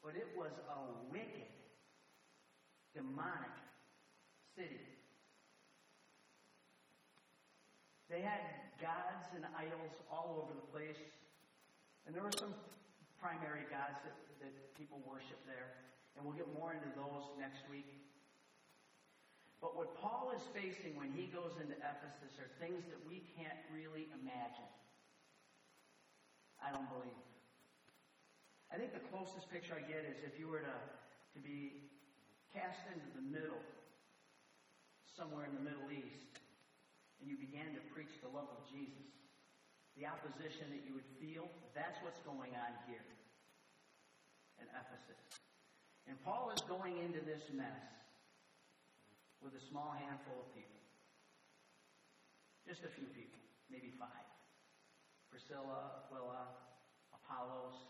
But it was a wicked, demonic city. They had gods and idols all over the place. And there were some primary gods that people worship there. And we'll get more into those next week. But what Paul is facing when he goes into Ephesus are things that we can't really imagine. I don't believe. I think the closest picture I get is if you were to be cast into the middle, somewhere in the Middle East, and you began to preach the love of Jesus, the opposition that you would feel, that's what's going on here in Ephesus. And Paul is going into this mess with a small handful of people. Just a few people, maybe 5. Priscilla, Aquila, Apollos.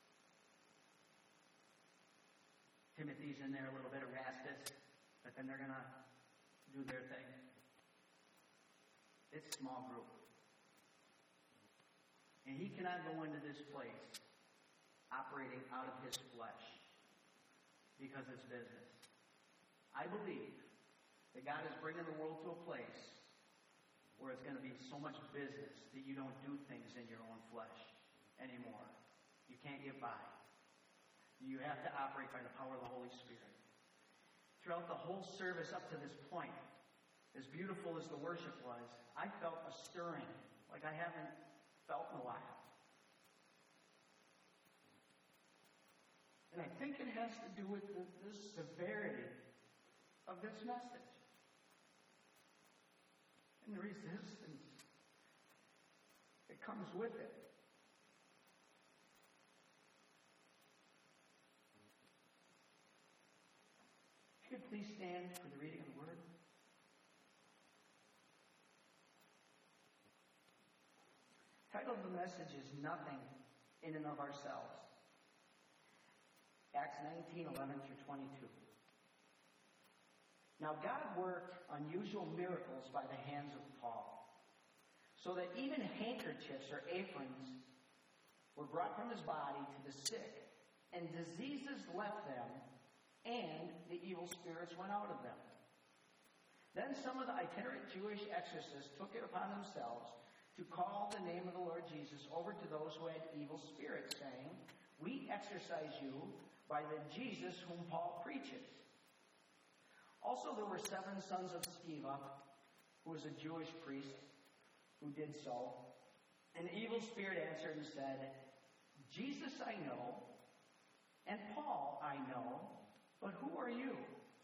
Timothy's in there a little bit, Erastus, but then they're going to do their thing. It's a small group. And he cannot go into this place operating out of his flesh because it's business. I believe that God is bringing the world to a place where it's going to be so much business that you don't do things in your own flesh anymore. You can't get by. You have to operate by the power of the Holy Spirit. Throughout the whole service up to this point, as beautiful as the worship was, I felt a stirring like I haven't felt in a while. And I think it has to do with the severity of this message. And the resistance that comes with it. If you could please stand for the reading of the Word. The title of the message is Nothing in and of Ourselves. Acts 19:11 through 22. Now God worked unusual miracles by the hands of Paul, so that even handkerchiefs or aprons were brought from his body to the sick, and diseases left them, and the evil spirits went out of them. Then some of the itinerant Jewish exorcists took it upon themselves to call the name of the Lord Jesus over to those who had evil spirits, saying, "We exorcise you by the Jesus whom Paul preaches." Also there were 7 sons of Sceva, who was a Jewish priest, who did so. And the evil spirit answered and said, "Jesus I know, and Paul I know, but who are you?"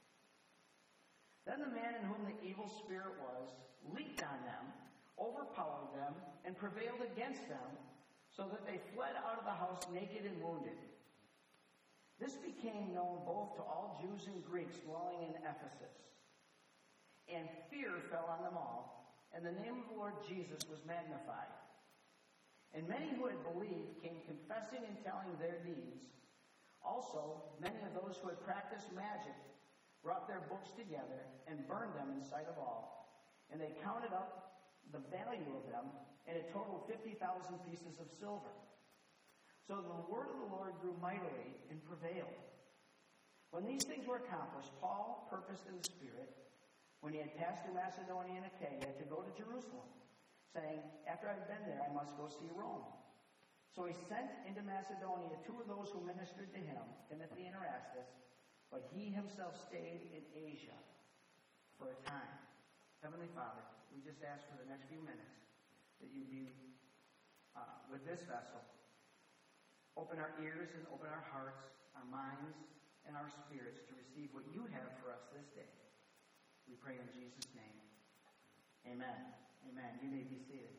Then the man in whom the evil spirit was leaped on them, overpowered them, and prevailed against them, so that they fled out of the house naked and wounded. This became known both to all Jews and Greeks dwelling in Ephesus. And fear fell on them all, and the name of the Lord Jesus was magnified. And many who had believed came confessing and telling their deeds. Also, many of those who had practiced magic brought their books together and burned them in sight of all. And they counted up the value of them, and it totaled 50,000 pieces of silver. So the word of the Lord grew mightily and prevailed. When these things were accomplished, Paul purposed in the Spirit, when he had passed through Macedonia and Achaia, to go to Jerusalem, saying, "After I've been there, I must go see Rome." So he sent into Macedonia 2 of those who ministered to him, Timothy and Erastus, but he himself stayed in Asia for a time. Heavenly Father, we just ask for the next few minutes that you be with this vessel. Open our ears and open our hearts, our minds, and our spirits to receive what you have for us this day. We pray in Jesus' name. Amen. Amen. You may be seated.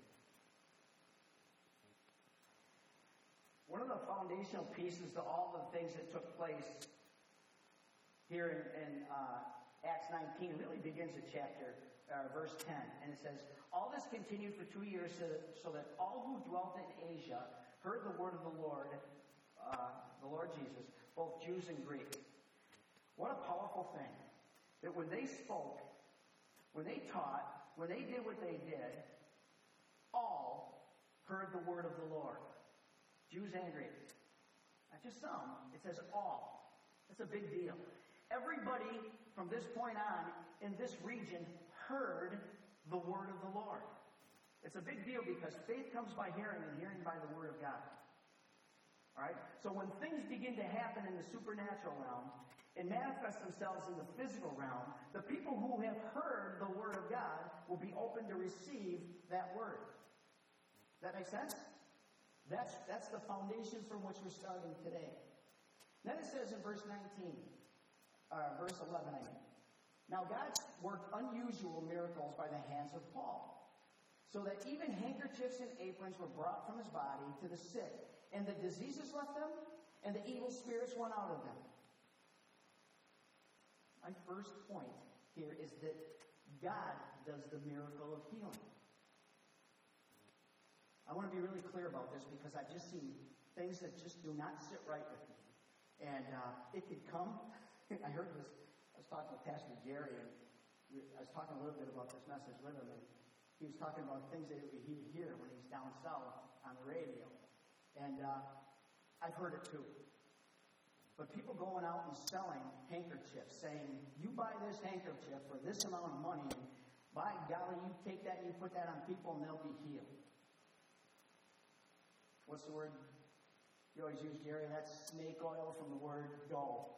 One of the foundational pieces to all the things that took place here in Acts 19 really begins at verse 10. And it says, "All this continued for 2 years, so that all who dwelt in Asia heard the word of the Lord Jesus, both Jews and Greeks." What a powerful thing. That when they spoke, when they taught, when they did what they did, all heard the word of the Lord. Jews and Greeks. Not just some, it says all. That's a big deal. Everybody from this point on in this region heard the word of the Lord. It's a big deal because faith comes by hearing and hearing by the word of God. All right? So when things begin to happen in the supernatural realm and manifest themselves in the physical realm, the people who have heard the word of God will be open to receive that word. Does that make sense? That's the foundation from which we're starting today. Then it says in verse 11, I mean. Now God worked unusual miracles by the hands of Paul, so that even handkerchiefs and aprons were brought from his body to the sick, and the diseases left them, and the evil spirits went out of them. My first point here is that God does the miracle of healing. I want to be really clear about this because I've just seen things that just do not sit right with me. And it could come. I heard this. I was talking with Pastor Jerry, and I was talking a little bit about this message with him, and he was talking about things that he would hear when he's down south on the radio. And I've heard it too. But people going out and selling handkerchiefs, saying, you buy this handkerchief for this amount of money, and by golly, you take that and you put that on people and they'll be healed. What's the word you always use, Jerry? That's snake oil from the word go.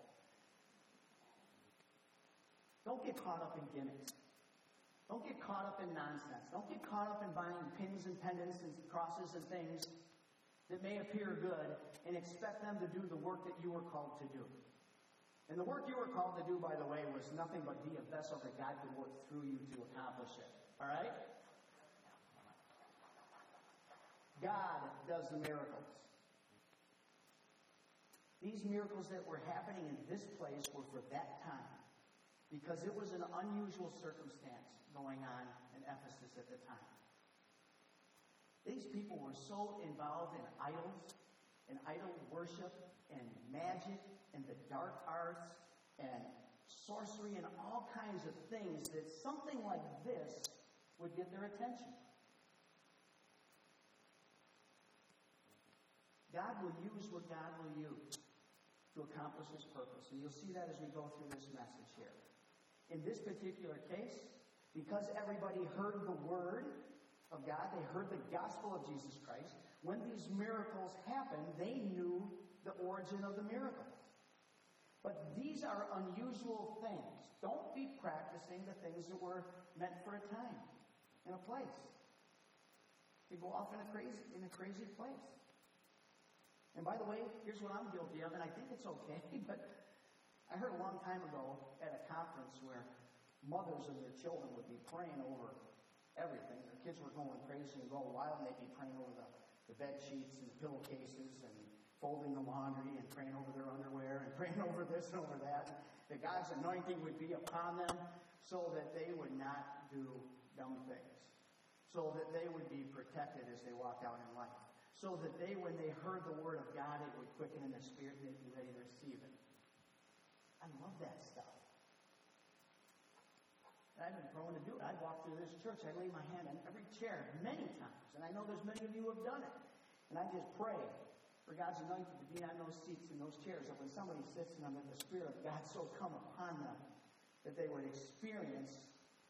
Don't get caught up in gimmicks. Don't get caught up in nonsense. Don't get caught up in buying pins and pendants and crosses and things that may appear good and expect them to do the work that you were called to do. And the work you were called to do, by the way, was nothing but be a vessel that God could work through you to accomplish it. All right? God does the miracles. These miracles that were happening in this place were for that time, because it was an unusual circumstance going on in Ephesus at the time. These people were so involved in idols, and idol worship, and magic, and the dark arts, and sorcery, and all kinds of things that something like this would get their attention. God will use what God will use to accomplish his purpose. And you'll see that as we go through this message here. In this particular case, because everybody heard the word of God, they heard the gospel of Jesus Christ, when these miracles happened, they knew the origin of the miracles. But these are unusual things. Don't be practicing the things that were meant for a time and a place. You go off in a crazy place. And by the way, here's what I'm guilty of, and I think it's okay, but I heard a long time ago at a conference where mothers and their children would be praying over everything. Their kids were going crazy and going wild, and they'd be praying over the bed sheets and the pillowcases and folding the laundry and praying over their underwear and praying over this and over that. That God's anointing would be upon them so that they would not do dumb things, so that they would be protected as they walked out in life. So that when they heard the word of God, it would quicken in their spirit and they'd be ready to receive it. I love that stuff. And I've been prone to do it. I walk through this church, I lay my hand on every chair many times. And I know there's many of you who have done it. And I just pray for God's anointing to be on those seats and those chairs, that when somebody sits in them, that the Spirit of God so come upon them that they would experience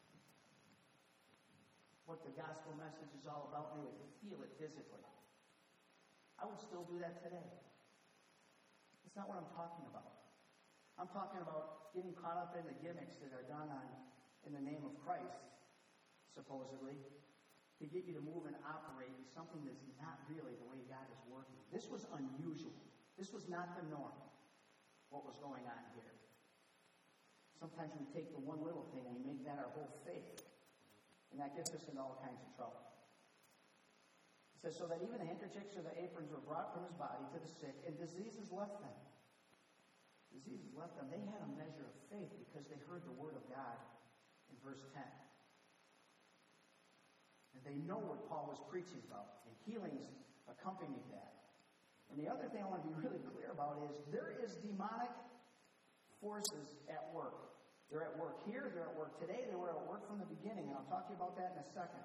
what the gospel message is all about, and they would feel it physically. I would still do that today. That's not what I'm talking about. I'm talking about getting caught up in the gimmicks that are done in the name of Christ, supposedly, to get you to move and operate in something that's not really the way God is working. This was unusual. This was not the norm, what was going on here. Sometimes we take the one little thing and we make that our whole faith. And that gets us into all kinds of trouble. It says, so that even the handkerchiefs or the aprons were brought from his body to the sick, and diseases left them. Diseases left them. They had a measure of faith because they heard the word of God in verse 10. And they know what Paul was preaching about, and healings accompanied that. And the other thing I want to be really clear about is there is demonic forces at work. They're at work here, they're at work today, they were at work from the beginning, and I'll talk to you about that in a second.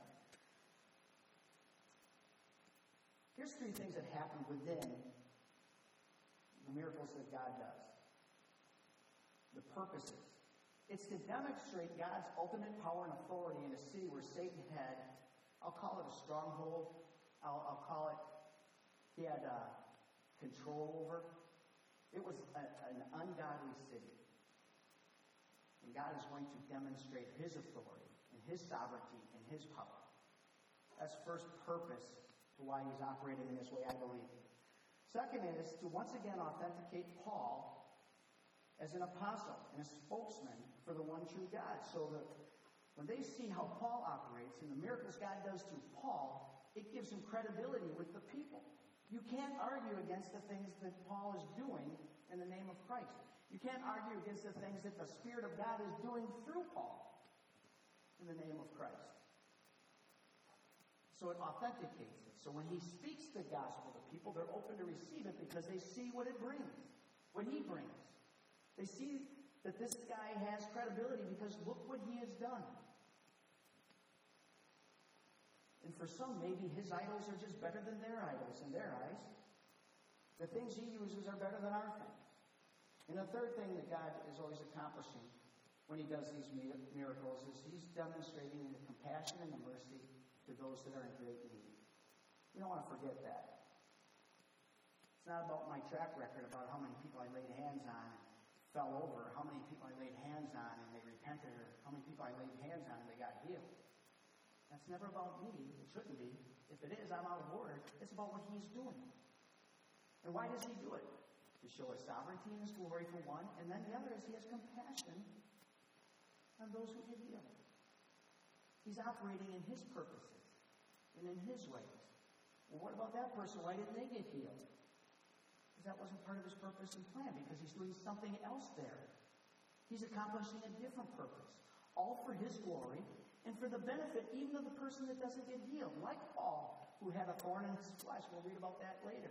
Here's three things that happened within the miracles that God does. The purposes. It's to demonstrate God's ultimate power and authority in a city where Satan had, I'll call it a stronghold. I'll call it, he had control over. It was an ungodly city. And God is going to demonstrate his authority and his sovereignty and his power. That's first purpose to why he's operating in this way, I believe. Second is to once again authenticate Paul as an apostle and a spokesman for the one true God. So that when they see how Paul operates and the miracles God does through Paul, it gives him credibility with the people. You can't argue against the things that Paul is doing in the name of Christ. You can't argue against the things that the Spirit of God is doing through Paul in the name of Christ. So it authenticates it. So when he speaks the gospel to people, they're open to receive it because they see what it brings, what he brings. They see that this guy has credibility because look what he has done. And for some, maybe his idols are just better than their idols in their eyes. The things he uses are better than our things. And the third thing that God is always accomplishing when he does these miracles is he's demonstrating the compassion and the mercy to those that are in great need. We don't want to forget that. It's not about my track record about how many people I laid hands on and fell over, how many people I laid hands on and they repented, or how many people I laid hands on and they got healed. That's never about me. It shouldn't be. If it is, I'm out of order. It's about what he's doing. And why does he do it? To show his sovereignty and his glory for one, and then the other is he has compassion on those who get healed. He's operating in his purposes and in his ways. Well, what about that person? Why didn't they get healed? Because that wasn't part of his purpose and plan, because he's doing something else there. He's accomplishing a different purpose, all for his glory and for the benefit even of the person that doesn't get healed, like Paul, who had a thorn in his flesh. We'll read about that later.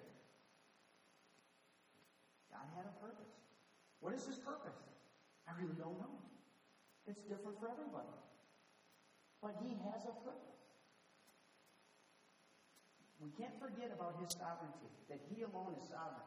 God had a purpose. What is his purpose? I really don't know. It's different for everybody. But he has a purpose. We can't forget about his sovereignty, that he alone is sovereign.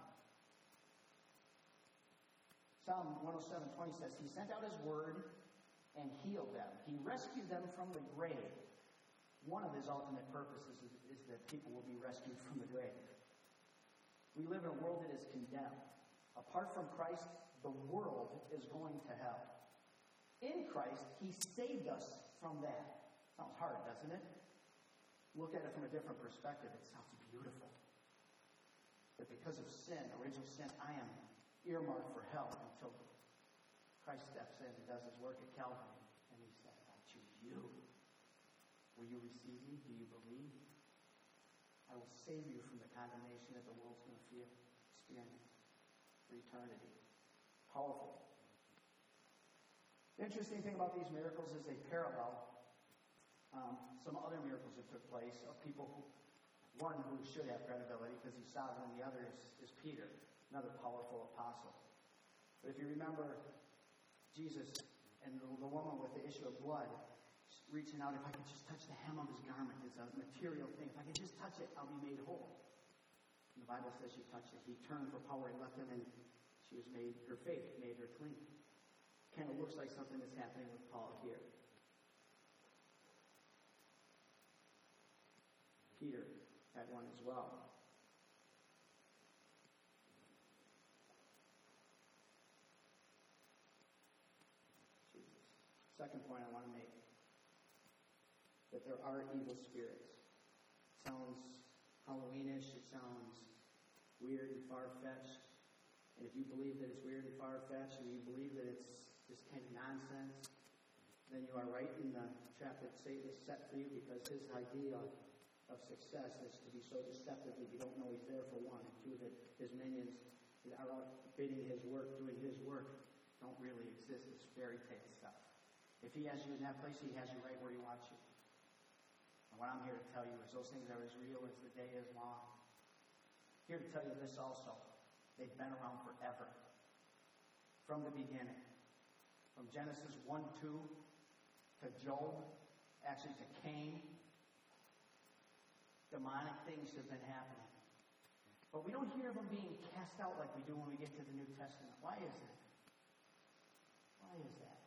Psalm 107:20 says, he sent out his word and healed them. He rescued them from the grave. One of his ultimate purposes is that people will be rescued from the grave. We live in a world that is condemned. Apart from Christ, the world is going to hell. In Christ, he saved us from that. Sounds hard, doesn't it? Look at it from a different perspective. It sounds beautiful. But because of sin, original sin, I am earmarked for hell until Christ steps in and does his work at Calvary. And he says, I choose you. Will you receive me? Do you believe? I will save you from the condemnation that the world's going to experience for eternity. Powerful. The interesting thing about these miracles is they parallel some other miracles that took place of people one who should have credibility because he's sovereign, and the other is Peter, another powerful apostle. But if you remember Jesus and the woman with the issue of blood reaching out, if I could just touch the hem of his garment, it's a material thing. If I could just touch it, I'll be made whole. And the Bible says she touched it. He turned for power and left him, and she was made, her faith made her clean. Kind of looks like something that's happening with Paul here. Peter had one as well. Jesus. Second point I want to make, that there are evil spirits. It sounds Halloweenish, it sounds weird and far-fetched. And if you believe that it's weird and far-fetched, and you believe that it's this kind of nonsense, then you are right in the trap that Satan has set for you, because his idea of success is to be so deceptive that you don't know he's there for one, and two, that his minions that are out bidding his work, doing his work, don't really exist. It's fairy tale stuff. If he has you in that place, he has you right where he wants you. And what I'm here to tell you is those things are as real as the day is long. Here to tell you this also. They've been around forever. From the beginning. From Genesis 1-2 to Job, actually to Cain. Demonic things have been happening. But we don't hear of him being cast out like we do when we get to the New Testament. Why is that? Why is that?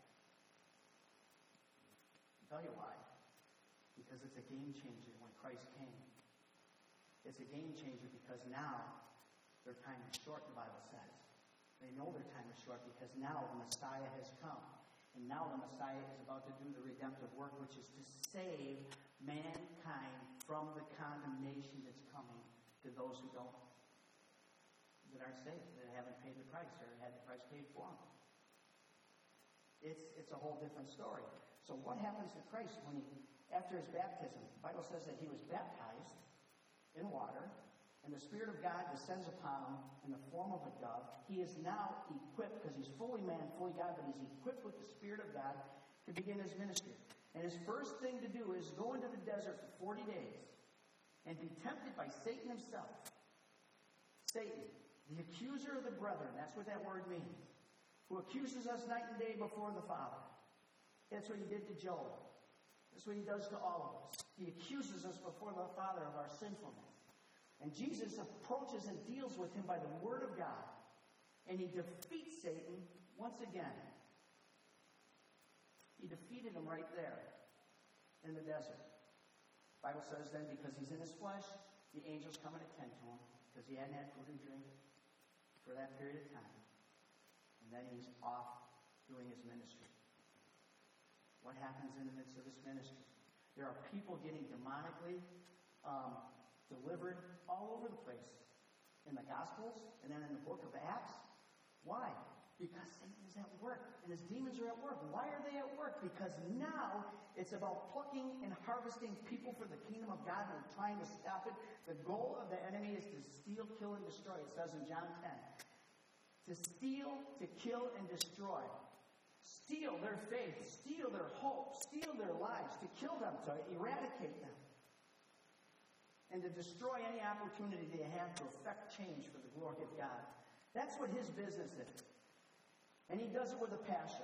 I'll tell you why. Because it's a game changer when Christ came. It's a game changer because now their time is short, the Bible says. They know their time is short because now the Messiah has come. And now the Messiah is about to do the redemptive work, which is to save mankind from the condemnation that's coming to those who that aren't saved, that haven't paid the price or had the price paid for them. It's a whole different story. So what happens to Christ when after his baptism? The Bible says that he was baptized in water, and the Spirit of God descends upon him in the form of a dove. He is now equipped, because he's fully man, fully God, but he's equipped with the Spirit of God to begin his ministry. And his first thing to do is go into the desert for 40 days and be tempted by Satan himself. Satan, the accuser of the brethren, that's what that word means, who accuses us night and day before the Father. That's what he did to Job. That's what he does to all of us. He accuses us before the Father of our sinfulness. And Jesus approaches and deals with him by the Word of God. And he defeats Satan once again. He defeated him right there in the desert. The Bible says then, because he's in his flesh, the angels come and attend to him, because he hadn't had food and drink for that period of time. And then he's off doing his ministry. What happens in the midst of this ministry? There are people getting demonically delivered all over the place. In the Gospels, and then in the book of Acts. Why? Because Satan is at work, and his demons are at work. Why are they at work? Because now it's about plucking and harvesting people for the kingdom of God, and trying to stop it. The goal of the enemy is to steal, kill, and destroy. It says in John 10. To steal, to kill, and destroy. Steal their faith, steal their hope, steal their lives, to kill them, to eradicate them. And to destroy any opportunity they have to affect change for the glory of God. That's what his business is. And he does it with a passion.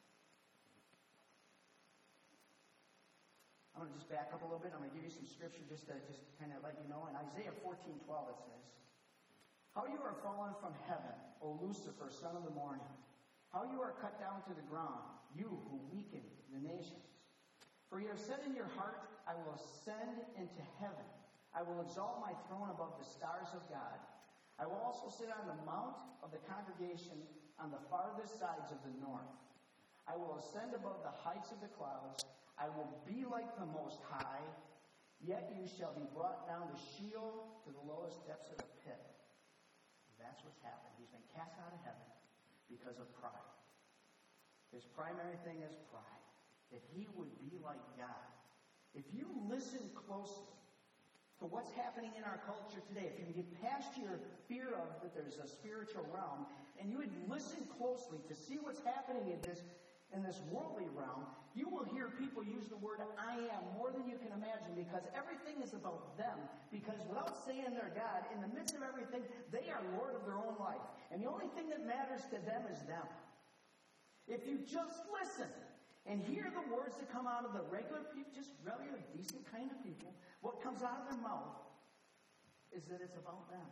I'm going to just back up a little bit. I'm going to give you some scripture just to kind of let you know. In Isaiah 14:12 it says, "How you are fallen from heaven, O Lucifer, son of the morning. How you are cut down to the ground, you who weaken the nations. For you have said in your heart, I will ascend into heaven. I will exalt my throne above the stars of God. I will also sit on the mount of the congregation on the farthest sides of the north. I will ascend above the heights of the clouds. I will be like the Most High. Yet you shall be brought down to Sheol, to the lowest depths of the pit." And that's what's happened. He's been cast out of heaven because of pride. His primary thing is pride. That he would be like God. If you listen closely to what's happening in our culture today, if you can get past your fear of that there's a spiritual realm, and you would listen closely to see what's happening in this worldly realm, you will hear people use the word "I am" more than you can imagine, because everything is about them. Because without saying they're God, in the midst of everything, they are Lord of their own life. And the only thing that matters to them is them. If you just listen and hear the words that come out of the regular people, just regular, decent kind of people, what comes out of their mouth is that it's about them.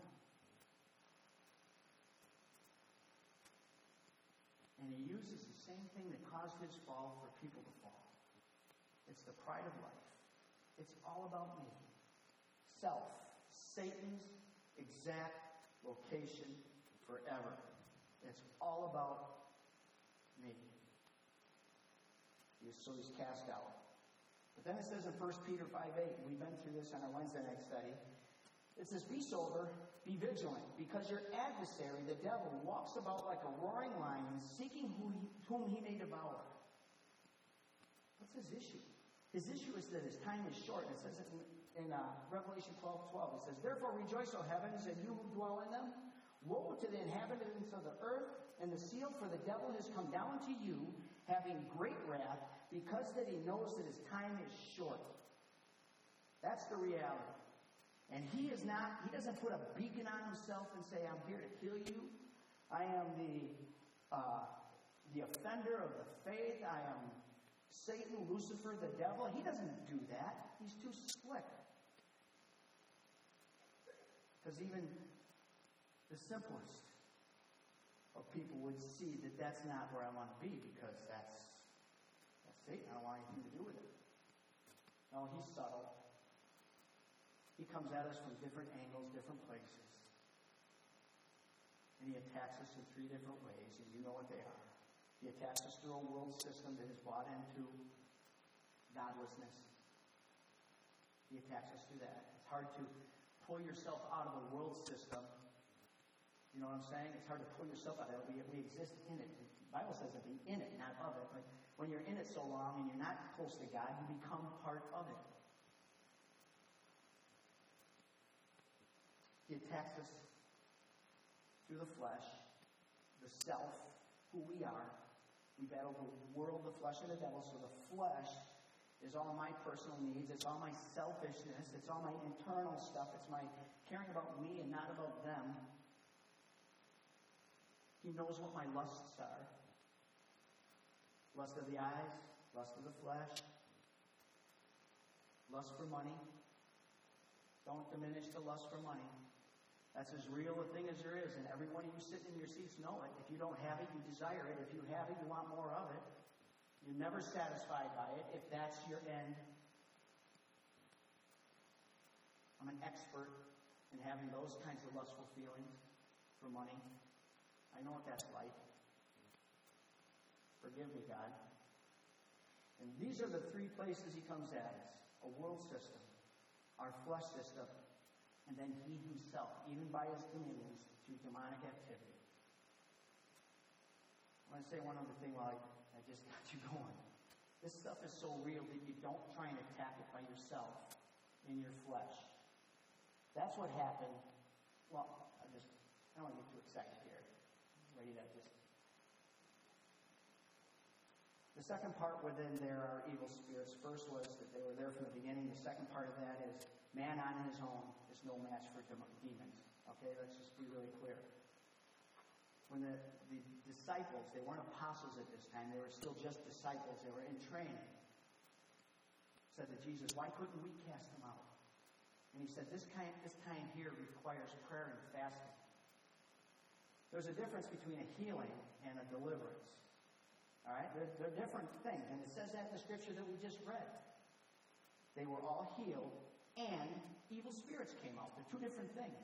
And he uses the same thing that caused his fall for people to fall. It's the pride of life. It's all about me. Self. Satan's exact location forever. It's all about me. So he's cast out. But then it says in 1 Peter 5:8, we've been through this on our Wednesday night study. It says, "Be sober, be vigilant, because your adversary, the devil, walks about like a roaring lion, seeking whom he may devour." What's his issue? His issue is that his time is short. It says it in Revelation 12:12. It says, "Therefore rejoice, O heavens, and you who dwell in them. Woe to the inhabitants of the earth and the seal, for the devil has come down to you, having great wrath, because that he knows that his time is short." That's the reality. And he doesn't put a beacon on himself and say, "I'm here to kill you. I am the offender of the faith. I am Satan, Lucifer, the devil." He doesn't do that. He's too slick. Because even the simplest of people would see that that's not where I want to be, because that's Satan. I don't want anything to do with it. No, he's subtle. He comes at us from different angles, different places. And he attacks us in three different ways, and you know what they are. He attacks us through a world system that is bought into godlessness. He attacks us through that. It's hard to pull yourself out of the world system. You know what I'm saying? It's hard to pull yourself out of it. We exist in it. The Bible says to be in it, not of it. But when you're in it so long and you're not close to God, you become part of it. He attacks us through the flesh, the self, who we are. We battle the world, the flesh, and the devil. So the flesh is all my personal needs. It's all my selfishness. It's all my internal stuff. It's my caring about me and not about them. He knows what my lusts are. Lust of the eyes, lust of the flesh, lust for money. Don't diminish the lust for money. That's as real a thing as there is, and every one of you sitting in your seats know it. If you don't have it, you desire it. If you have it, you want more of it. You're never satisfied by it if that's your end. I'm an expert in having those kinds of lustful feelings for money. I know what that's like. Forgive me, God. And these are the three places he comes at us. A world system, our flesh system, and then he himself, even by his dominions, through demonic activity. I want to say one other thing while I just got you going. This stuff is so real that you don't try and attack it by yourself in your flesh. That's what happened. Well, I don't want to get too excited here. I'm ready to just... The second part within there are evil spirits. First was that they were there from the beginning. The second part of that is man on his own is no match for demons. Okay, let's just be really clear. When the disciples, they weren't apostles at this time, they were still just disciples, they were in training, said to Jesus, why couldn't we cast them out? And he said, this kind here requires prayer and fasting. There's a difference between a healing and a deliverance. All right? They're different things. And it says that in the scripture that we just read. They were all healed, and evil spirits came out. They're two different things.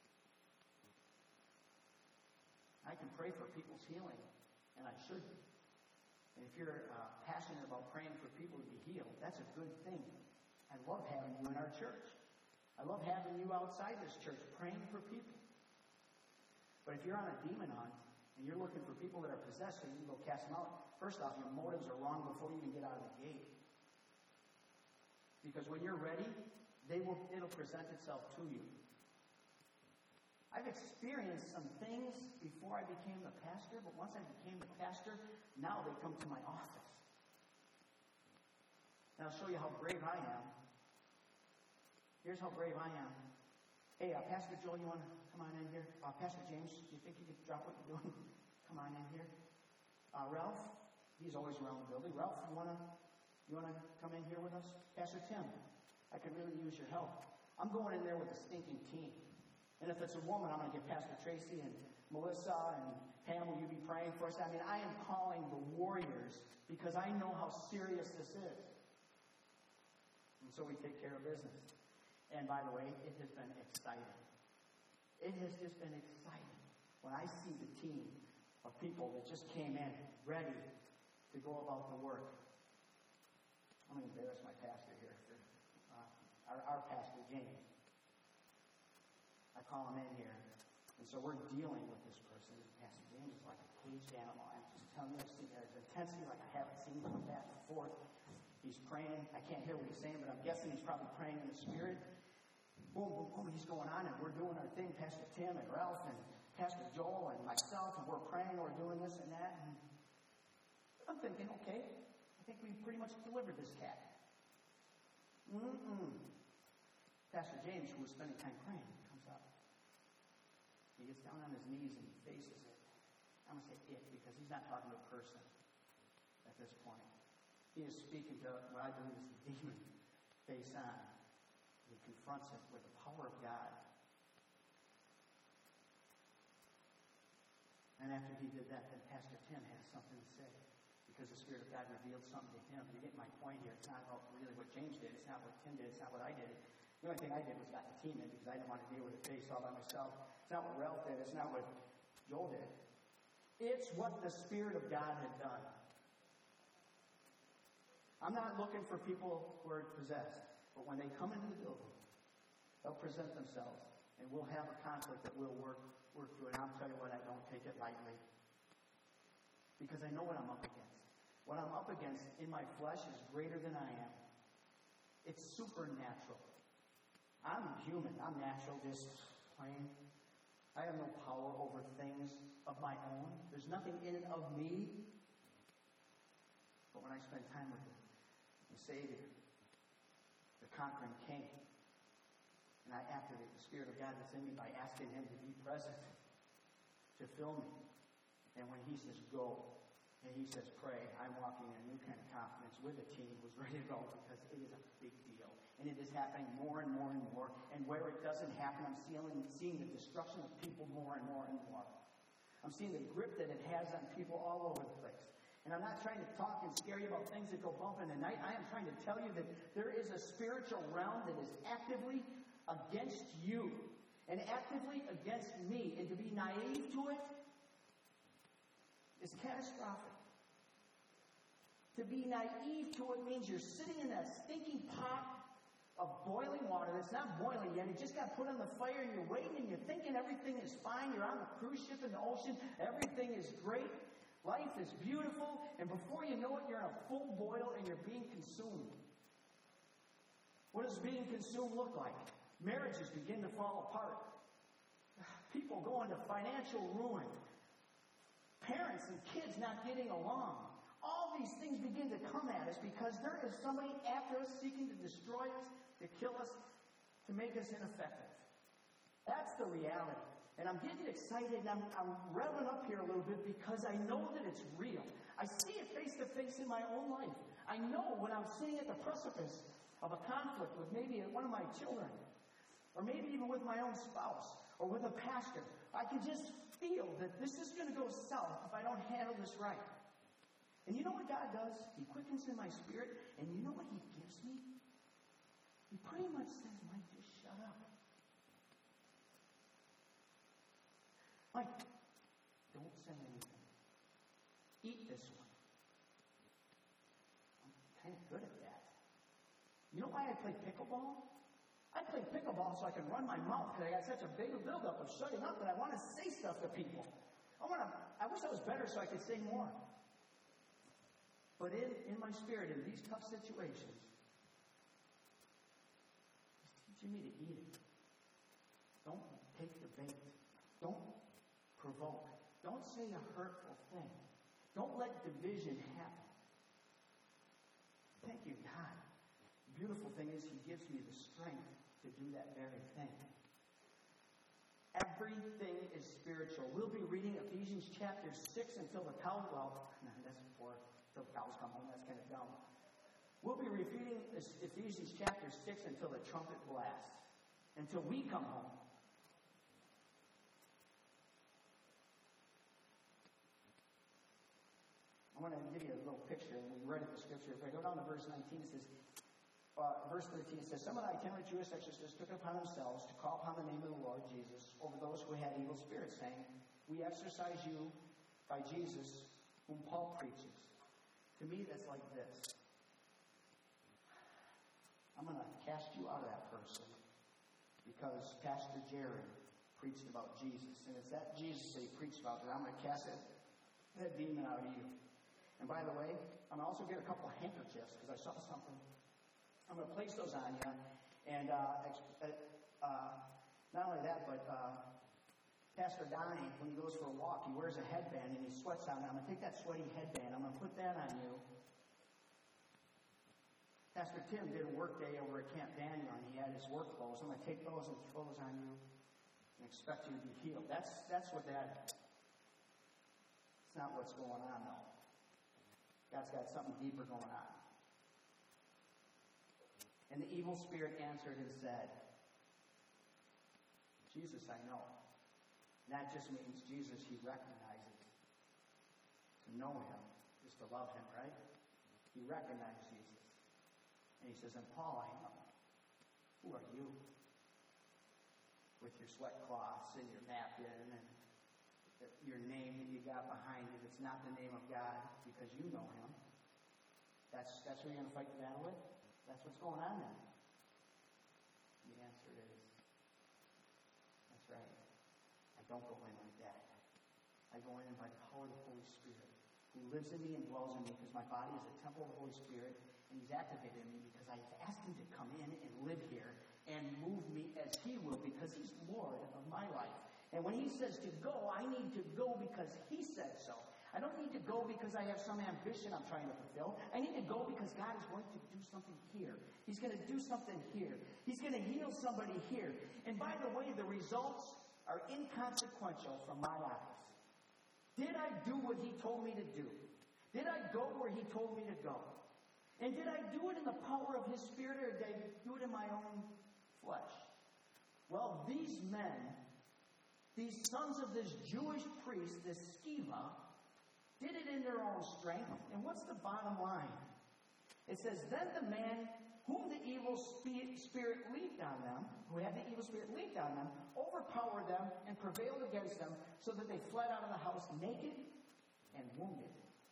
I can pray for people's healing, and I should be. And if you're passionate about praying for people to be healed, that's a good thing. I love having you in our church. I love having you outside this church praying for people. But if you're on a demon hunt, and you're looking for people that are possessed, so you can go cast them out, first off, your motives are wrong before you even get out of the gate. Because when you're ready, it'll present itself to you. I've experienced some things before I became the pastor, but once I became the pastor, now they come to my office. And I'll show you how brave I am. Here's how brave I am. Hey, Pastor Joel, you want to come on in here? Pastor James, do you think you could drop what you're doing? Come on in here. Ralph, he's always around the building. Ralph, you want to come in here with us? Pastor Tim, I could really use your help. I'm going in there with a stinking team. And if it's a woman, I'm going to get Pastor Tracy and Melissa and Pam, will you be praying for us? I mean, I am calling the warriors because I know how serious this is. And so we take care of business. And by the way, it has been exciting. It has just been exciting when I see the team of people that just came in ready to go about the work. I'm going to embarrass my pastor here. Our pastor, James. I call him in here. And so we're dealing with this person. Pastor James is like a caged animal. I'm just telling you, I've seen there's intensity like I haven't seen from back and forth. He's praying. I can't hear what he's saying, but I'm guessing he's probably praying in the Spirit. Boom, boom, boom, he's going on, and we're doing our thing. Pastor Tim and Ralph and Pastor Joel and myself, and we're praying, we're doing this and that. And I'm thinking, okay, I think we pretty much delivered this cat. Pastor James, who was spending time praying, comes up. He gets down on his knees and he faces it. I'm going to say it because he's not talking to a person at this point. He is speaking to what I believe is the demon face on. He confronts it with the power of God. And after he did that, then Pastor Tim has something to say. Because the Spirit of God revealed something to him. You get my point here. It's not about really what James did. It's not what Tim did. It's not what I did. The only thing I did was got the team in because I didn't want to deal with the case all by myself. It's not what Ralph did. It's not what Joel did. It's what the Spirit of God had done. I'm not looking for people who are possessed. But when they come into the building, they'll present themselves. And we'll have a conflict that we'll work through. And I'll tell you what, I don't take it lightly. Because I know what I'm up against. What I'm up against in my flesh is greater than I am. It's supernatural. I'm human. I'm natural, just plain. I have no power over things of my own. There's nothing in it of me. But when I spend time with the Savior, the conquering King, and I activate the Spirit of God that's in me by asking Him to be present, to fill me. And when He says, go, and He says, pray, I'm walking in a new kind of confidence with a team who's ready to go because it is a big deal. And it is happening more and more and more. And where it doesn't happen, I'm seeing the destruction of people more and more and more. I'm seeing the grip that it has on people all over the place. And I'm not trying to talk and scare you about things that go bump in the night. I am trying to tell you that there is a spiritual realm that is actively against you and actively against me. And to be naive to it is catastrophic. To be naive to it means you're sitting in that stinking pot of boiling water that's not boiling yet. It just got put on the fire and you're waiting and you're thinking everything is fine. You're on a cruise ship in the ocean. Everything is great. Life is beautiful. And before you know it, you're in a full boil and you're being consumed. What does being consumed look like? Marriages begin to fall apart. People go into financial ruin. Parents and kids not getting along. All these things begin to come at us because there is somebody after us seeking to destroy us, to kill us, to make us ineffective. That's the reality. And I'm getting excited and I'm revving up here a little bit because I know that it's real. I see it face to face in my own life. I know when I'm sitting at the precipice of a conflict with maybe one of my children, or maybe even with my own spouse, or with a pastor, I can just feel that this is going to go south if I don't handle this right. And you know what God does? He quickens in my spirit, and you know what He gives me? He pretty much says, Mike, just shut up. Mike, don't say anything. Eat this one. I'm kind of good at that. You know why I play pickleball? I play pickleball so I can run my mouth because I got such a big buildup of shutting up that I want to say stuff to people. I wish I was better so I could say more. But in my spirit, in these tough situations, He's teaching me to eat it. Don't take the bait. Don't provoke. Don't say a hurtful thing. Don't let division happen. Thank you, God. The beautiful thing is He gives me the strength to do that very thing. Everything is spiritual. We'll be reading Ephesians chapter 6 until the cows, that's before, until the cows come home. That's kind of dumb. We'll be repeating Ephesians chapter 6 until the trumpet blasts. Until we come home. I want to give you a little picture. We read it in the scripture. If I go down to verse 19, it says, verse 13 says, some of the itinerant Jewish exorcists took it upon themselves to call upon the name of the Lord Jesus over those who had evil spirits, saying, we exorcise you by Jesus, whom Paul preaches. To me, that's like this. I'm going to cast you out of that person because Pastor Jerry preached about Jesus. And it's that Jesus that he preached about that I'm going to cast that demon out of you. And by the way, I'm going to also get a couple of handkerchiefs because I saw something. I'm going to place those on you. And not only that, but Pastor Donnie, when he goes for a walk, he wears a headband and he sweats on it. I'm going to take that sweaty headband. I'm going to put that on you. Pastor Tim did a work day over at Camp Daniel and he had his work clothes. I'm going to take those and throw those on you and expect you to be healed. That's what that is. It's not what's going on, though. God's got something deeper going on. And the evil spirit answered and said, Jesus, I know. And that just means Jesus he recognizes. know him is to love him, right? He recognized Jesus. And he says, and Paul, I know. Who are you? With your sweat cloths and your napkin and your name that you got behind it. It's not the name of God because you know him. That's who you're going to fight the battle with? That's what's going on then. The answer is, that's right. I don't go in like that. I go in by the power of the Holy Spirit, who lives in me and dwells in me, because my body is a temple of the Holy Spirit, and he's activated in me because I've asked him to come in and live here and move me as he will, because he's Lord of my life. And when he says to go, I need to go because he said so. I don't need to go because I have some ambition I'm trying to fulfill. I need to go because God is going to do something here. He's going to do something here. He's going to heal somebody here. And by the way, the results are inconsequential from my eyes. Did I do what he told me to do? Did I go where he told me to go? And did I do it in the power of his Spirit, or did I do it in my own flesh? Well, these men, these sons of this Jewish priest, this Sceva, did it in their own strength. And what's the bottom line? It says, then the man whom the evil spirit leaped on them, who had the evil spirit leaped on them, overpowered them and prevailed against them, so that they fled out of the house naked and wounded.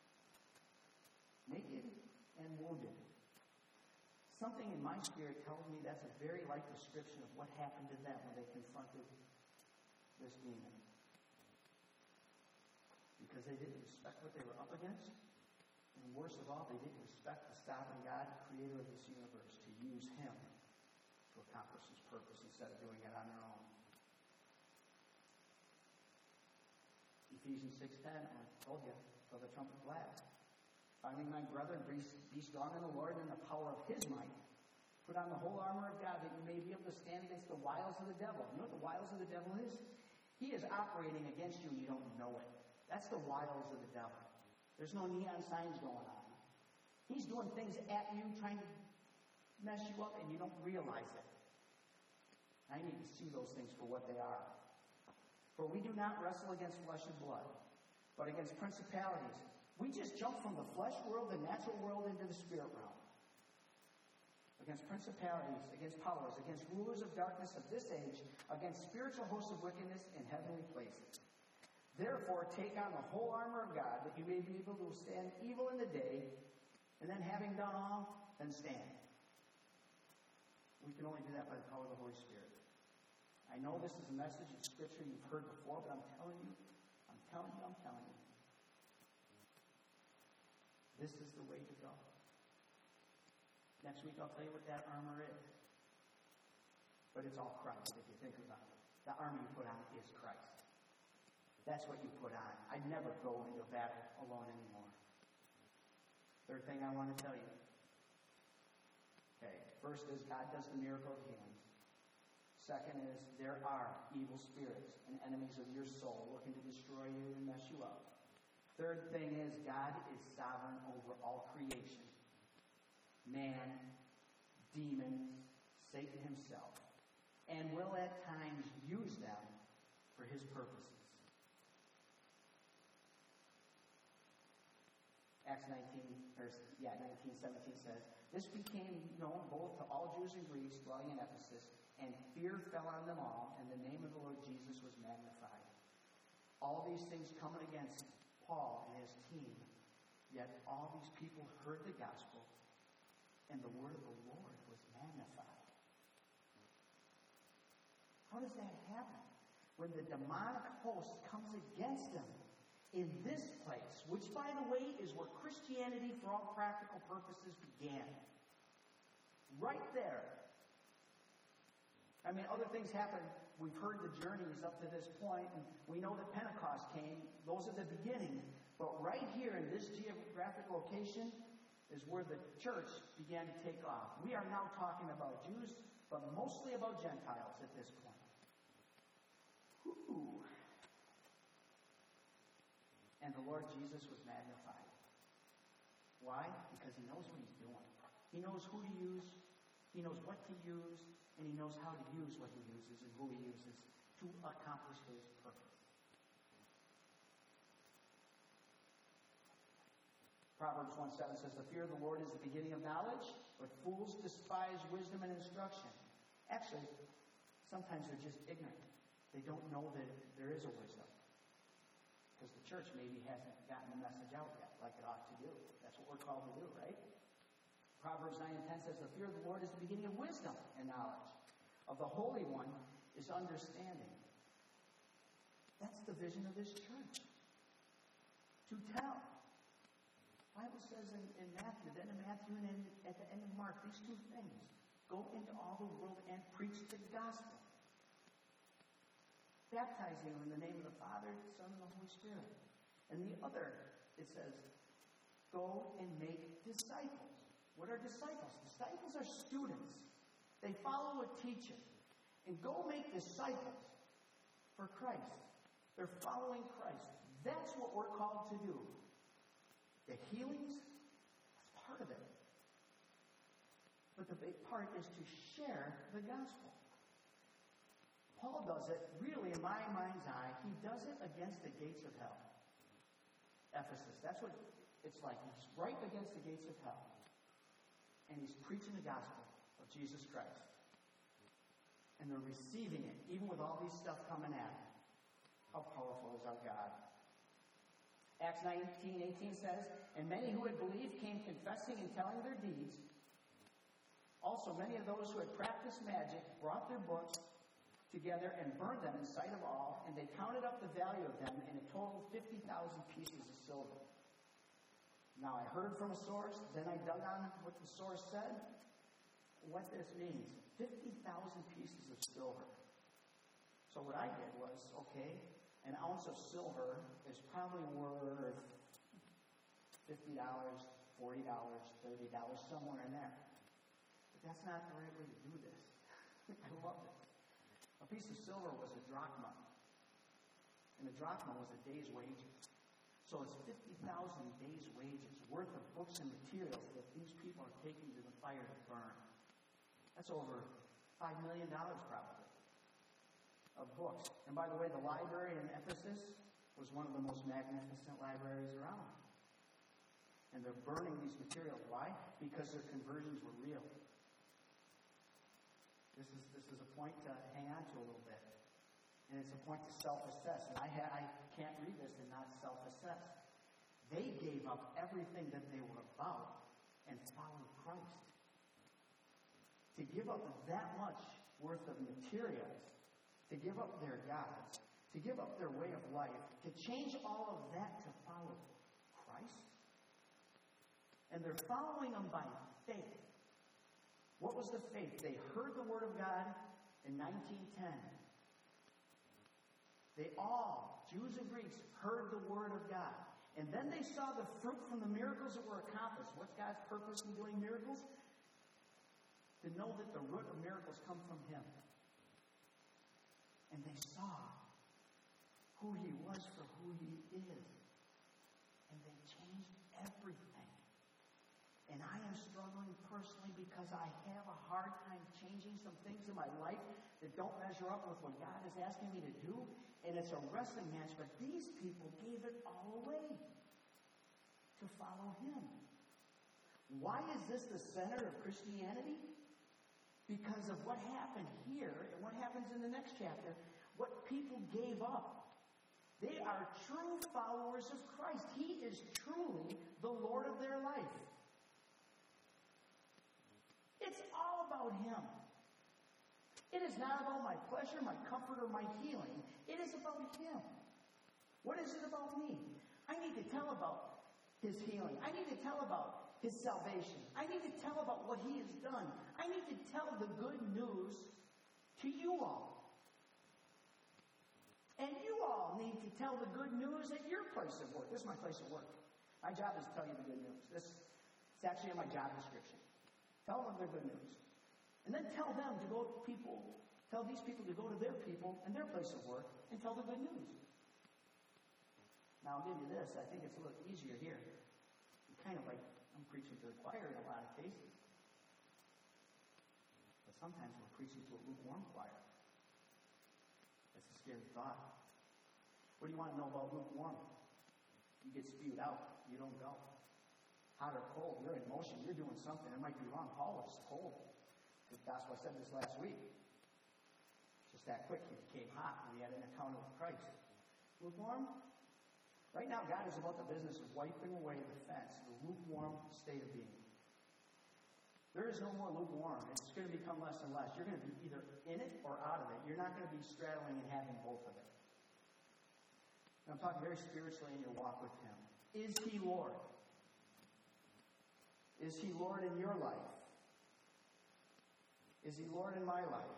Naked and wounded. Something in my spirit tells me that's a very like description of what happened to them when they confronted this demon. Because they didn't respect what they were up against. And worst of all, they didn't respect the sovereign God, creator of this universe, to use him to accomplish his purpose instead of doing it on their own. Ephesians 6:10, I told you, till the trumpet blast. Finally, my brethren, be strong in the Lord and in the power of his might. Put on the whole armor of God, that you may be able to stand against the wiles of the devil. You know what the wiles of the devil is? He is operating against you and you don't know it. That's the wiles of the devil. There's no neon signs going on. He's doing things at you, trying to mess you up, and you don't realize it. I need to see those things for what they are. For we do not wrestle against flesh and blood, but against principalities. We just jump from the flesh world, the natural world, into the spirit realm. Against principalities, against powers, against rulers of darkness of this age, against spiritual hosts of wickedness in heavenly places. Therefore, take on the whole armor of God, that you may be able to withstand evil in the day, and then having done all, then stand. We can only do that by the power of the Holy Spirit. I know this is a message of Scripture you've heard before, but I'm telling you. This is the way to go. Next week I'll tell you what that armor is. But it's all Christ, if you think about it. The armor you put on is Christ. That's what you put on. I never go into a battle alone anymore. Third thing I want to tell you. Okay, first is God does the miracle of healing. Second is there are evil spirits and enemies of your soul looking to destroy you and mess you up. Third thing is God is sovereign over all creation. Man, demons, Satan himself, and will at times use them for his purposes. Acts 19:17 says, this became known both to all Jews and Greeks dwelling in Ephesus, and fear fell on them all, and the name of the Lord Jesus was magnified. All these things coming against Paul and his team, yet all these people heard the gospel, and the word of the Lord was magnified. How does that happen? When the demonic host comes against them in this place, which, by the way, is where Christianity, for all practical purposes, began. Right there. I mean, other things happen. We've heard the journeys up to this point, and we know that Pentecost came. Those are the beginning. But right here in this geographic location is where the church began to take off. We are now talking about Jews, but mostly about Gentiles at this point. Ooh. And the Lord Jesus was magnified. Why? Because he knows what he's doing. He knows who to use, he knows what to use, and he knows how to use what he uses and who he uses to accomplish his purpose. Proverbs 1:7 says, the fear of the Lord is the beginning of knowledge, but fools despise wisdom and instruction. Actually, sometimes they're just ignorant. They don't know that there is a wisdom. Because the church maybe hasn't gotten the message out yet like it ought to do. That's what we're called to do, right? Proverbs 9:10 says, the fear of the Lord is the beginning of wisdom and knowledge. Of the Holy One is understanding. That's the vision of this church. To tell. The Bible says in Matthew, then in Matthew and at the end of Mark, these two things. Go into all the world and preach the gospel. Baptizing them in the name of the Father, the Son, and the Holy Spirit. And the other, it says, go and make disciples. What are disciples? Disciples are students. They follow a teacher. And go make disciples for Christ. They're following Christ. That's what we're called to do. The healings, that's part of it. But the big part is to share the gospel. Paul does it, really, in my mind's eye, he does it against the gates of hell. Ephesus, that's what it's like. He's right against the gates of hell. And he's preaching the gospel of Jesus Christ. And they're receiving it, even with all these stuff coming at them. How powerful is our God? Acts 19:18 says, and many who had believed came confessing and telling their deeds. Also, many of those who had practiced magic brought their books together and burned them in sight of all, and they counted up the value of them in a total of 50,000 pieces of silver. Now, I heard from a source, then I dug on what the source said, what this means. 50,000 pieces of silver. So what I did was, okay, an ounce of silver is probably worth $50, $40, $30, somewhere in there. But that's not the right way to do this. I love it. A piece of silver was a drachma. And a drachma was a day's wages. So it's 50,000 days' wages worth of books and materials that these people are taking to the fire to burn. That's over $5 million probably of books. And by the way, the library in Ephesus was one of the most magnificent libraries around. And they're burning these materials. Why? Because their conversions were real. This is a point to hang on to a little bit. And it's a point to self-assess. And I can't read this and not self-assess. They gave up everything that they were about and followed Christ. To give up that much worth of materials, to give up their gods, to give up their way of life, to change all of that to follow Christ. And they're following him by faith. What was the faith? They heard the word of God in 1910. They all, Jews and Greeks, heard the word of God. And then they saw the fruit from the miracles that were accomplished. What's God's purpose in doing miracles? To know that the root of miracles come from him. And they saw who he was for who he is. And they changed everything. And I am struggling personally because I have a hard time changing some things in my life that don't measure up with what God is asking me to do. And it's a wrestling match, but these people gave it all away to follow him. Why is this the center of Christianity? Because of what happened here and what happens in the next chapter, what people gave up. They are true followers of Christ. He is truly the Lord of their life. It's all about him. It is not about my pleasure, my comfort, or my healing. It is about him. What is it about me? I need to tell about his healing. I need to tell about his salvation. I need to tell about what he has done. I need to tell the good news to you all. And you all need to tell the good news at your place of work. This is my place of work. My job is to tell you the good news. It's actually in my job description. Tell them the good news. And then tell them to go to people, tell these people to go to their people and their place of work and tell the good news. Now I'll give you this. I think it's a little easier here. I'm kind of like I'm preaching to the choir in a lot of cases. But sometimes we're preaching to a lukewarm choir. That's a scary thought. What do you want to know about lukewarm? You get spewed out. You don't go. hot or cold. You're in motion. You're doing something. It might be wrong. Paul was cold. The gospel, I said this last week. Just that quick. He became hot when he had an encounter with Christ. Lukewarm? Right now, God is about the business of wiping away the fence, the lukewarm state of being. There is no more lukewarm. It's going to become less and less. You're going to be either in it or out of it. You're not going to be straddling and having both of it. And I'm talking very spiritually in your walk with Him. Is He Lord? Is He Lord in your life? Is He Lord in my life?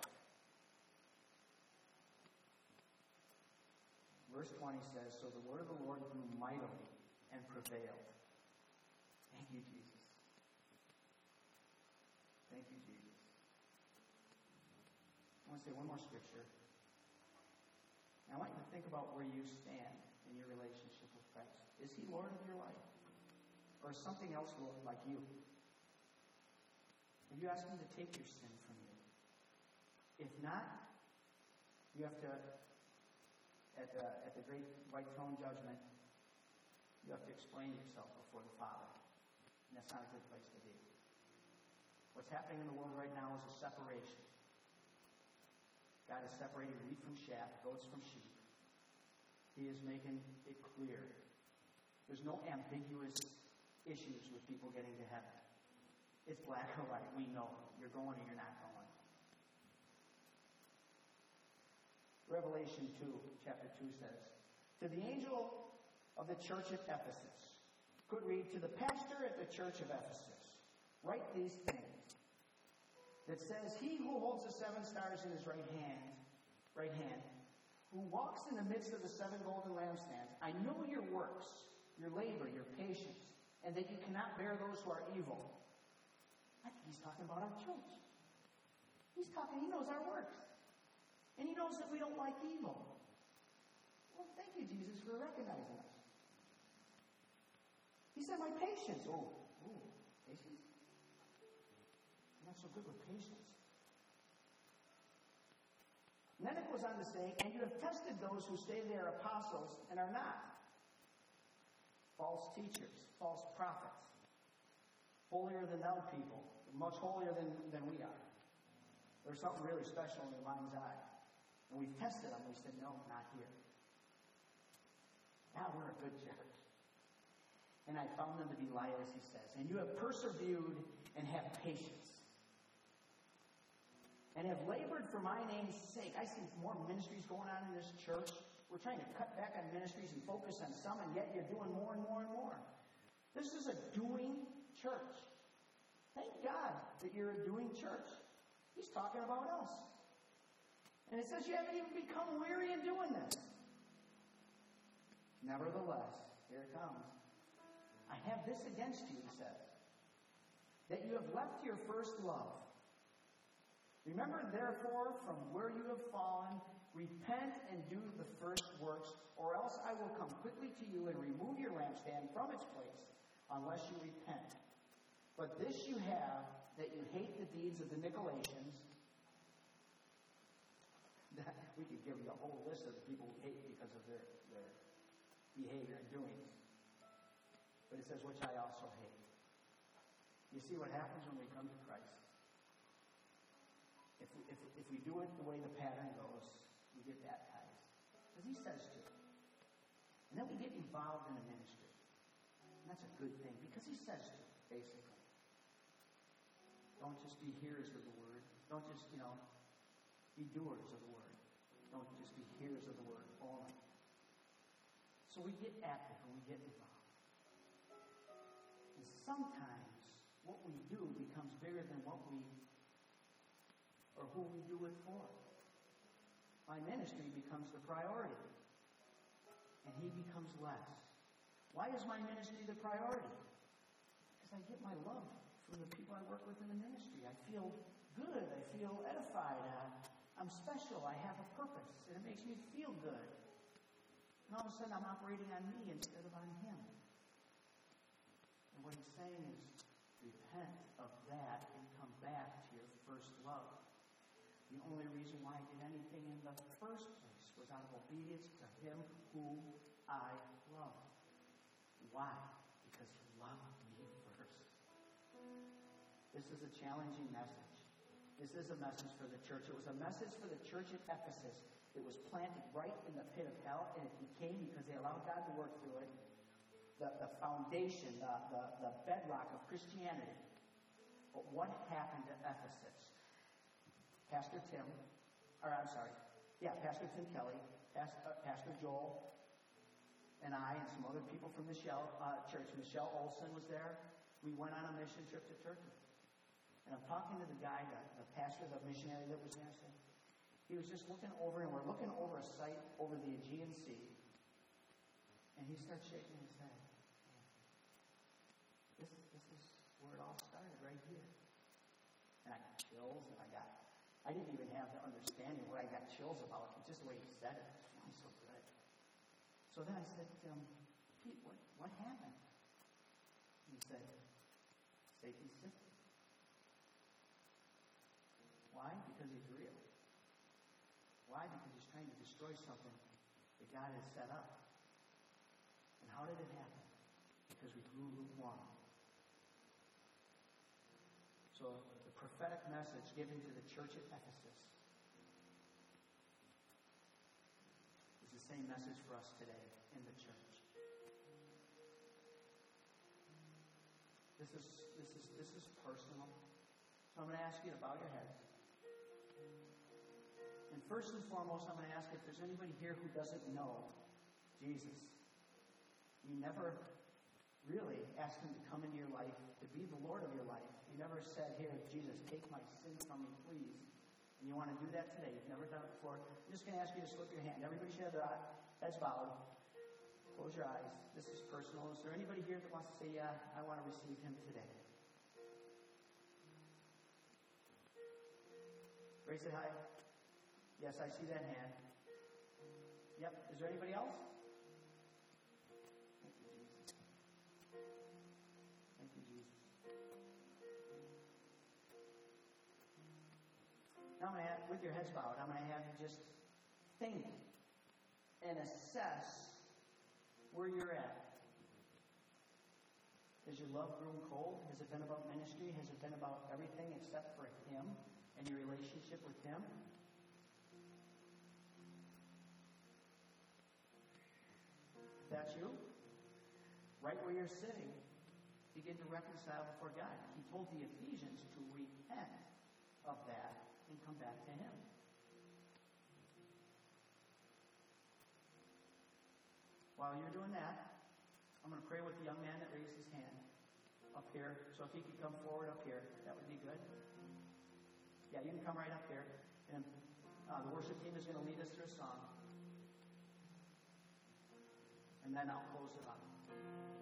Verse 20 says, so the word of the Lord grew mightily and prevailed. Thank you, Jesus. Thank you, Jesus. I want to say one more scripture. And I want you to think about where you stand in your relationship with Christ. Is He Lord of your life? Or is something else Lord like you? Have you asked Him to take your sin from you? If not, you have to, at the great white throne judgment, you have to explain yourself before the Father. And that's not a good place to be. What's happening in the world right now is a separation. God is separating wheat from chaff, goats from sheep. He is making it clear. There's no ambiguous issues with people getting to heaven. It's black or white. We know. You're going or you're not going. Revelation 2, chapter 2 says, to the angel of the church at Ephesus, could read, to the pastor at the church of Ephesus, write these things. That says, he who holds the 7 stars in his right hand, who walks in the midst of the 7 golden lampstands, I know your works, your labor, your patience, and that you cannot bear those who are evil. I think he's talking about our church. He knows our works. And He knows that we don't like evil. Well, thank you, Jesus, for recognizing us. He said, my patience. Oh, patience? I'm not so good with patience. And then it goes on to say, and you have tested those who say they are apostles and are not. False teachers, false prophets, holier than thou people, much holier than we are. There's something really special in your mind's eye. And we've tested them. We said, no, not here. Now we're a good church. And I found them to be liars, he says. And you have persevered and have patience. And have labored for my name's sake. I see more ministries going on in this church. We're trying to cut back on ministries and focus on some, and yet you're doing more and more and more. This is a doing church. Thank God that you're a doing church. He's talking about us. And it says you haven't even become weary in doing this. Nevertheless, here it comes. I have this against you, he says, that you have left your first love. Remember, therefore, from where you have fallen, repent and do the first works, or else I will come quickly to you and remove your lampstand from its place, unless you repent. But this you have, that you hate the deeds of the Nicolaitans. We could give you a whole list of the people who hate because of their behavior and doings. But it says, which I also hate. You see what happens when we come to Christ? If we do it the way the pattern goes, we get baptized. Because He says to. And then we get involved in a ministry. And that's a good thing, because He says to, basically. Don't just be hearers of the word. Don't just, be doers of the word. Don't just be hearers of the word only. So we get active and we get involved. And sometimes what we do becomes bigger than who we do it for. My ministry becomes the priority. And He becomes less. Why is my ministry the priority? Because I get my love from the people I work with in the ministry. I feel good. I feel edified. I'm special. I have a purpose. And it makes me feel good. And all of a sudden I'm operating on me instead of on Him. And what He's saying is, repent of that and come back to your first love. The only reason why I did anything in the first place was out of obedience to Him whom I love. Why? Because He loved me This is a challenging message. This is a message for the church. It was a message for the church at Ephesus. It was planted right in the pit of hell, and it became, because they allowed God to work through it, the foundation, the bedrock of Christianity. But what happened to Ephesus? Pastor Tim Kelly, Pastor Joel, and I, and some other people from Michelle Church. Michelle Olson was there. We went on a mission trip to Turkey. And I'm talking to the guy, the pastor, the missionary that was there. He was just looking over, and we're looking over a site over the Aegean Sea. And he starts shaking his head. This is where it all started, right here. And I got chills, and I didn't even have the understanding of what I got chills about. Just the way he said it. It was feeling so good. So then I said to him, Pete, what happened? He said, Satan's system. Why? Because he's real. Why? Because he's trying to destroy something that God has set up. And how did it happen? Because we grew lukewarm. So the prophetic message given to the church at Ephesus is the same message for us today in the church. This is personal. So I'm going to ask you to bow your heads. And first and foremost, I'm going to ask if there's anybody here who doesn't know Jesus. You never really asked him to come into your life, to be the Lord of your life. You never said, here, Jesus, take my sin from me, please. And you want to do that today. You've never done it before. I'm just going to ask you to slip your hand. Everybody should have their heads bowed. Close your eyes. This is personal. Is there anybody here that wants to say, yeah, I want to receive him today? Raise it high. Yes, I see that hand. Yep. Is there anybody else? Thank you, Jesus. Thank you, Jesus. Now I'm going to have, with your heads bowed, I'm going to have you just think and assess where you're at. Has your love grown cold? Has it been about ministry? Has it been about everything except for him and your relationship with him? If that's you, right where you're sitting, begin to reconcile before God. He told the Ephesians to repent of that and come back to him. While you're doing that, I'm going to pray with the young man that raised his hand up here. So if he could come forward up here, that would be good. Yeah, you can come right up here. And the worship team is going to lead us through a song. And then I'll close it up.